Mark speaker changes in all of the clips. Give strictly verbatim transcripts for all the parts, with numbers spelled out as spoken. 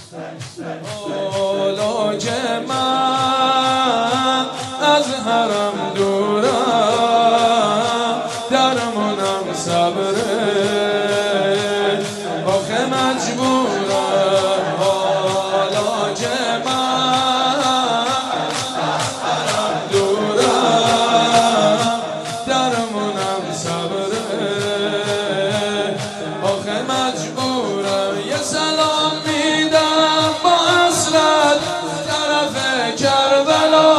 Speaker 1: حالا که من از حرم دورم درمونم صبره آخه مجبورم. حالا که من از حرم دورم درمونم صبره آخه مجبورم. یه سلام میدم با حسرت طرف کربلا،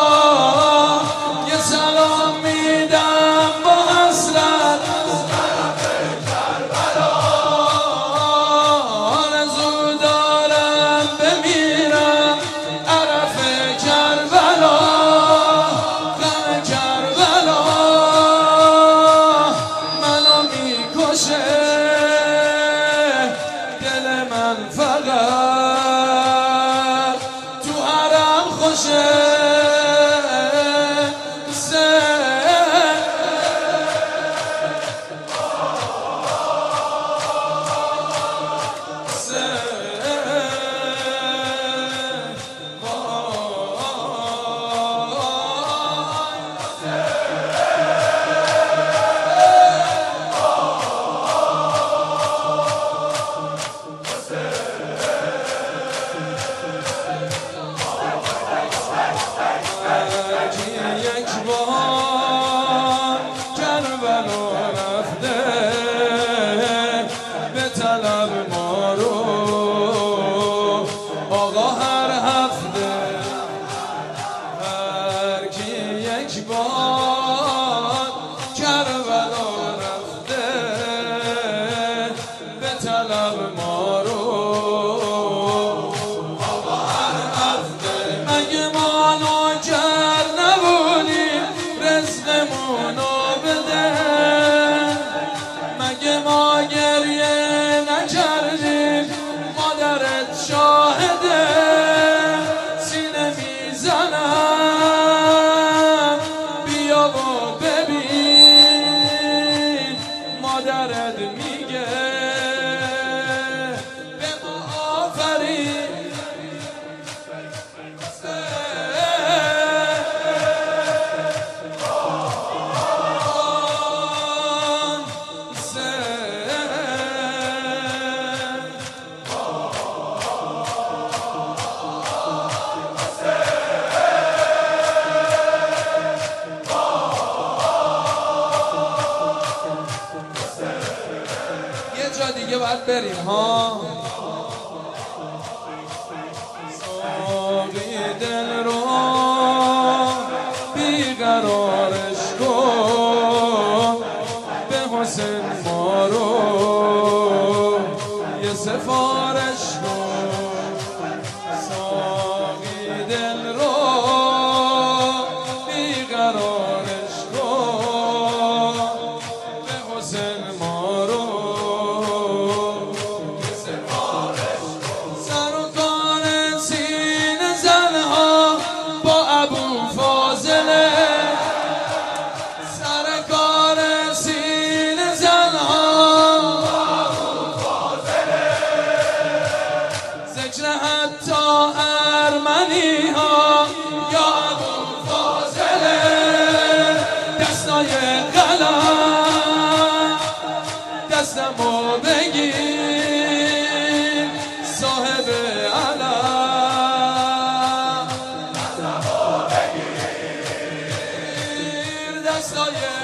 Speaker 1: یه سلام میدم با حسرت طرف کربلا. آرزو دارم بمیرم عرف کربلا، غم کربلا منو میکشه، دل من فقط تو حرم خوشه. آقا هر هفته هر کی یک بار کربلا رفته به طلب ما رو. آقا هر هفته مگه ما نوکر نبودیم رزقمونو بده، مگه ما گریه نکردیم مادرت شاهده. سینه میزنم بیا و ببین مادرت میگه به ما آفرین. جا دیگه باید بریم ها. ساقی دل رو بیقرارش کن، به حسین ما رو یه سفارش کن. ساقی دل رو بیقرارش کن، به حسین ما رو حتی ارمنی ها یا ابو فاضله دستای قلم دستمو بگیر صاحب علم دستمو بگیر دستای